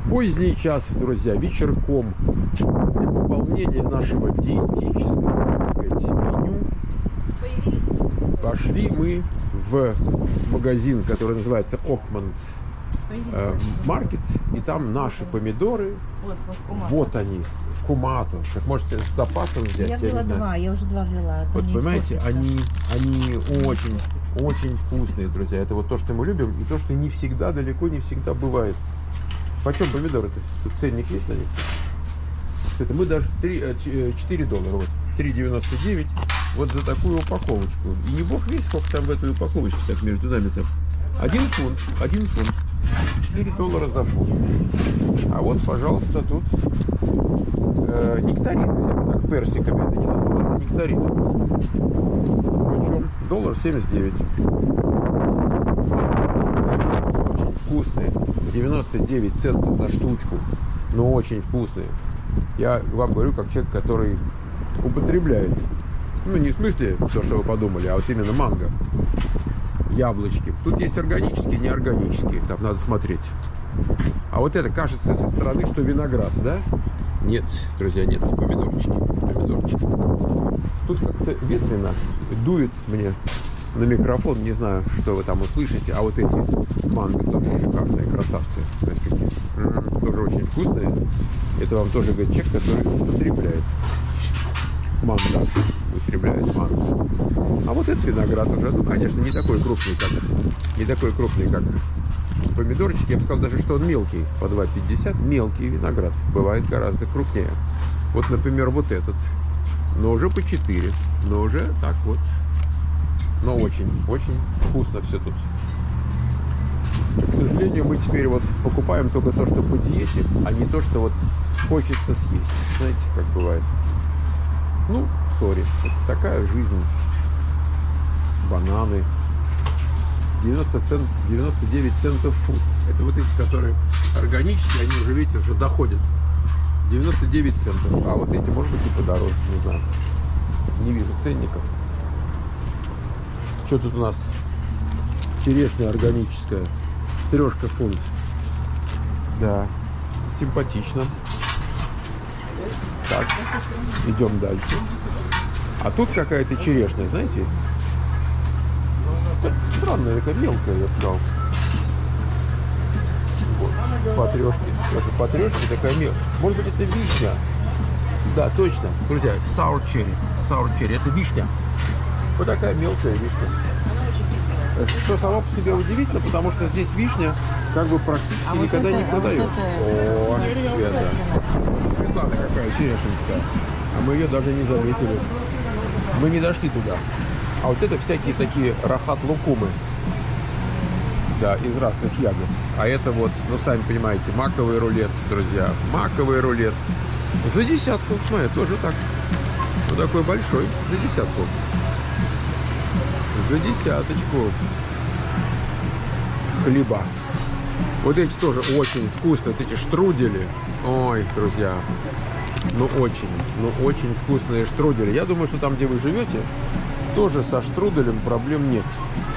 Поздний час, друзья, вечерком. Для пополнения нашего диетического, так сказать, меню пошли мы в магазин, который называется Окман Маркет, и там наши помидоры. Вот они, кумато. Как можете с запасом взять. Я взяла два, я уже два взяла. Вот понимаете, они очень вкусные, друзья. Это вот то, что мы любим, и то, что не всегда, далеко не всегда бывает. Почем помидоры-то? Тут ценник есть на них? Это мы даже $4, вот, $3,99 вот за такую упаковочку. И не бог весь, сколько там в этой упаковочке, так между нами там. 1 фунт. $4 за фунт. А вот, пожалуйста, тут нектарины. Так, персиками это не назвал, это нектарины. Почем? $1.79. Очень вкусные. 99 центов за штучку. Но очень вкусные. Я вам говорю, как человек, который употребляет. Ну, не в смысле то, что вы подумали, а вот именно манго. Яблочки. Тут есть органические, неорганические. Там надо смотреть. А вот это кажется со стороны, что виноград, да? Нет, друзья, нет. Помидорчики. Тут как-то ветрено. Дует мне на микрофон. Не знаю, что вы там услышите. А вот эти манго тоже шикарные, красавцы. Тоже очень вкусные. Это вам тоже говорит человек, который употребляет манго. А вот этот виноград уже, ну, конечно, не такой крупный, как помидорчики. Я бы сказал даже, что он мелкий, по 2,50. Мелкий виноград бывает гораздо крупнее. Вот, например, вот этот. Но уже по 4. Но уже так вот. Но очень вкусно все тут. К сожалению, мы теперь вот покупаем только то, что по диете, а не то, что вот хочется съесть. Знаете, как бывает. Ну, сори, такая жизнь. Бананы. 99 центов фунт. Это вот эти, которые органические, они уже, видите, уже доходят. 99 центов. А вот эти, может быть, и подороже, не знаю. Не вижу ценников. Что тут у нас? Черешня органическая. 3 фунт. Да, симпатично. Так, идем дальше. А тут какая-то черешня, знаете? Странная, такая мелкая, я бы сказал. Вот, по трешке такая мелкая. Может быть, это вишня? Да, точно. Друзья, sour cherry. Это вишня. Вот такая мелкая вишня. Что само по себе удивительно, потому что здесь вишня как бы практически никогда не продают. О, Светлана какая черешенькая. А мы ее даже не заметили. Мы не дошли туда. А вот это всякие такие рахат-лукумы. Да, из разных ягод. А это вот, ну сами понимаете, маковый рулет, друзья. Маковый рулет. За 10. Ну, это тоже так. Вот такой большой. За 10. За 10. Хлеба. Вот эти тоже очень вкусные. Вот эти штрудели. Ой, друзья. Ну очень вкусные штрудели. Я думаю, что там, где вы живете, тоже со штруделем проблем нет.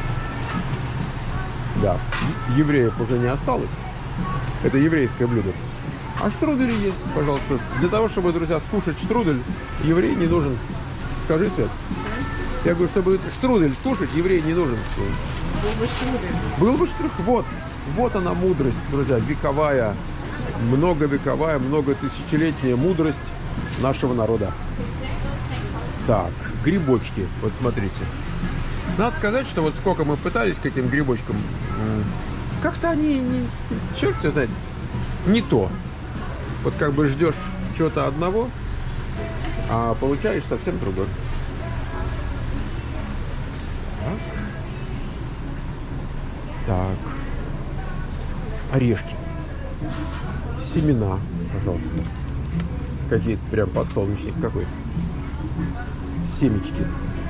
Да. Евреев уже не осталось. Это еврейское блюдо. А штрудели есть, пожалуйста. Для того, чтобы, друзья, скушать штрудель, еврей не нужен. Скажи, Свет. Я говорю, чтобы штрудель скушать, еврей не нужен. Был бы штрудель. Вот она мудрость, друзья, вековая, многовековая, многотысячелетняя мудрость нашего народа. Так, грибочки, вот смотрите. Надо сказать, что вот сколько мы пытались к этим грибочкам, как-то они, черт тебя знает, не то. Вот как бы ждешь чего-то одного, а получаешь совсем другое. Так. Орешки. Семена, пожалуйста. Какие-то прям подсолнечник какой-то. Семечки.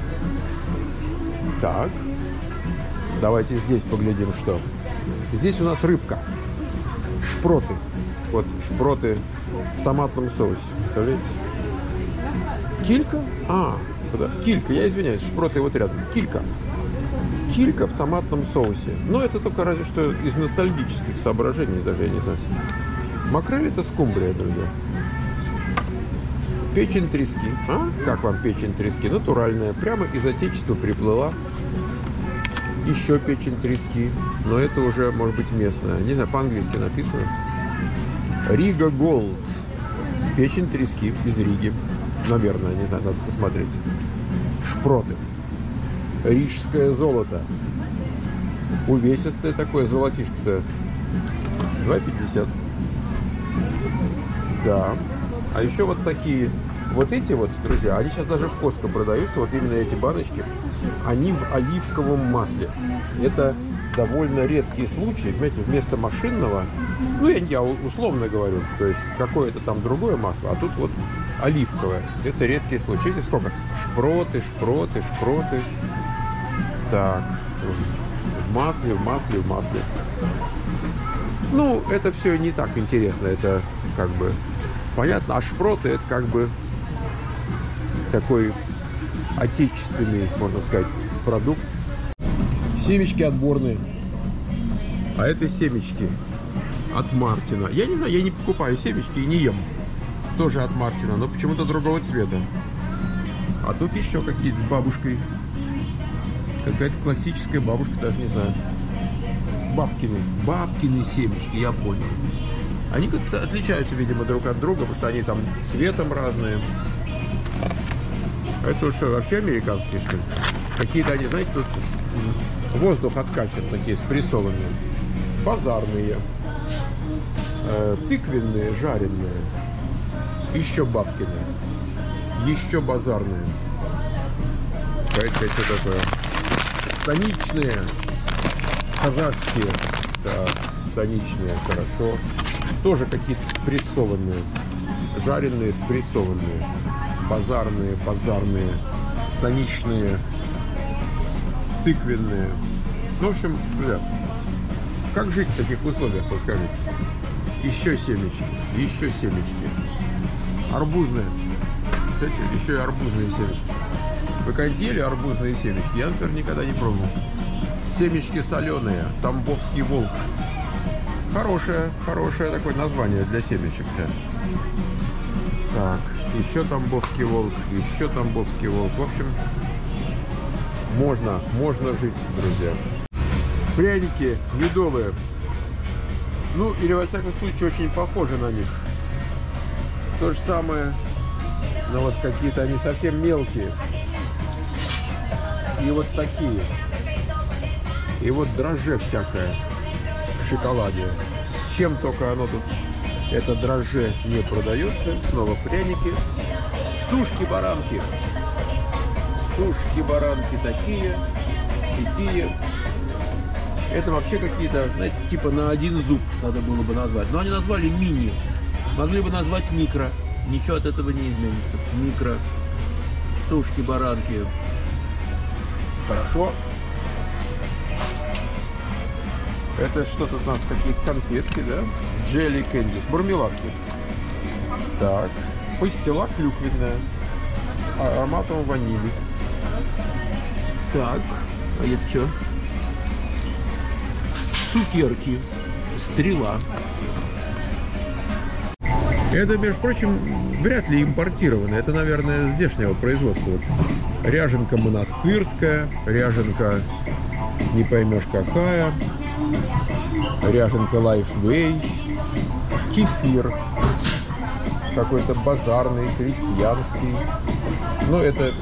Так. Давайте здесь поглядим, что. Здесь у нас рыбка. Шпроты. Вот шпроты в томатном соусе. Представляете? Килька? Килька, я извиняюсь, шпроты вот рядом. Килька. Килька в томатном соусе. Но это только разве что из ностальгических соображений, даже я не знаю. Макрель это скумбрия, друзья. Печень трески. А? Как вам печень трески? Натуральная. Прямо из отечества приплыла. Еще печень трески. Но это уже, может быть, местная. Не знаю, по-английски написано. Рига Голд. Печень трески из Риги. Наверное, не знаю, надо посмотреть. Шпроты. Рижское золото. Увесистое такое золотишко-то. 2,50. Да. А еще вот такие, вот эти вот, друзья, они сейчас даже в Костко продаются, вот именно эти баночки, они в оливковом масле. Это довольно редкий случай, понимаете, вместо машинного, ну я условно говорю, то есть какое-то там другое масло, а тут вот оливковое. Это редкий случай. Видите, сколько? Шпроты. Так, в масле. Ну, это все не так интересно, это как бы понятно, а шпроты это как бы такой отечественный, можно сказать, продукт. Семечки отборные. А это семечки от Мартина. Я не знаю, я не покупаю семечки и не ем. Тоже от Мартина, но почему-то другого цвета. А тут еще какие-то с бабушкой. Какая-то классическая бабушка, даже не знаю. Бабкины семечки, я понял. Они как-то отличаются, видимо, друг от друга, потому что они там цветом разные. Это что, вообще американские, что ли? Какие-то они, знаете, тут воздух откачан, такие спрессованные. Базарные. Тыквенные, жареные. Еще бабкины. Еще базарные. Какая-то что такое? Станичные. Казахские. Да, станичные, хорошо. Тоже какие-то спрессованные. Жареные, спрессованные. Базарные, станичные, тыквенные. Ну, в общем, друзья, как жить в таких условиях, подскажите? Еще семечки. Арбузные. Кстати, еще и арбузные семечки. Вы когда-нибудь ели арбузные семечки? Я, например, никогда не пробовал. Семечки соленые. Тамбовский волк. Хорошее такое название для семечек-то. Так, еще Тамбовский волк. В общем, можно жить, друзья. Пряники медовые. Ну, или, во всяком случае, очень похожи на них. То же самое, но вот какие-то они совсем мелкие. И вот такие. И вот дрожжи всякое в шоколаде. С чем только оно тут, это дрожжи, не продается. Снова пряники. Сушки-баранки. Сушки-баранки такие, сякие. Это вообще какие-то, знаете, типа на один зуб надо было бы назвать. Но они назвали мини. Могли бы назвать микро. Ничего от этого не изменится. Микро. Сушки-баранки. Хорошо. Это что-то у нас, какие-то конфетки, да? Джелли кэндис. Мармеладки. Так. Пастила клюквенная. С ароматом ванили. Так. А это что? Цукерки. Стрела. Это, между прочим, вряд ли импортировано. Это, наверное, здешнего производства. Вот. Ряженка монастырская. Ряженка не поймешь какая. Ряженка Lifeway. Кефир. Какой-то базарный, крестьянский. Но это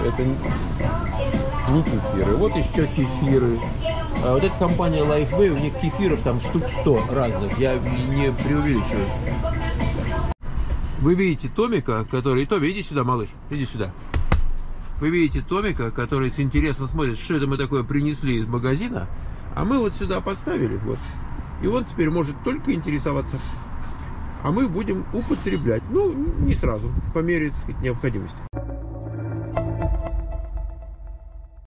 не кефиры. Вот еще кефиры. А вот эта компания Lifeway, у них кефиров там штук 100 разных. Я не преувеличиваю. Вы видите Томика, который... Томи, иди сюда, малыш, иди сюда. Вы видите Томика, который с интересом смотрит, что это мы такое принесли из магазина. А мы вот сюда поставили, вот. И он теперь может только интересоваться. А мы будем употреблять. Ну, не сразу, по мере, так сказать, необходимости.